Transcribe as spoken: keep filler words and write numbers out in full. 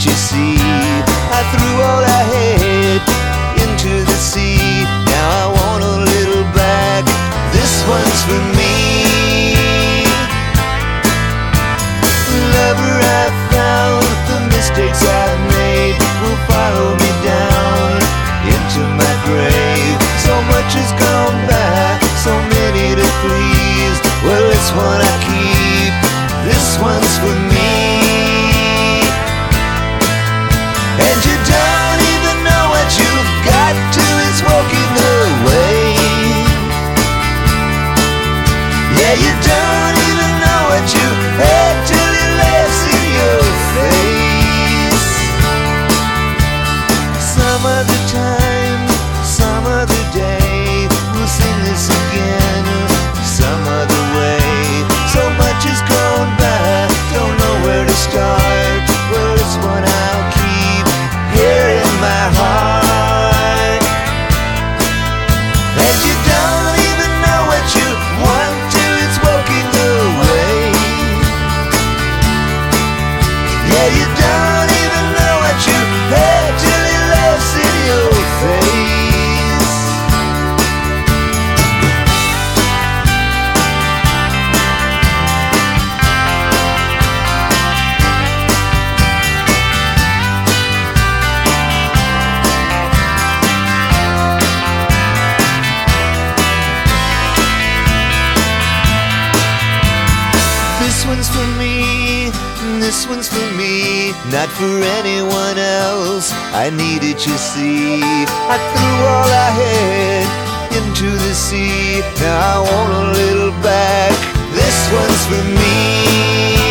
you see. I threw all I had into the sea. Now I want a little back. This one's for me. The lover I found, the mistakes I've made will follow me down into my grave. So much has gone by, so many to please. Well, this one I keep. This one's for me. And you don't even know what you've got till it's walking away. Yeah, you don't even know what you had till it laughs in your face. Some other time, some other day, we'll sing this again, some other way. So much has gone by, don't know where to start. Well, this one I'll keep here in my heart. And you don't even know what you want till it's walking away. Yeah, you don't even know what you had till it laughs in your face. This one's for me, this one's for me, not for anyone else. I needed, you see. I threw all I had into the sea. Now I want a little back. This one's for me.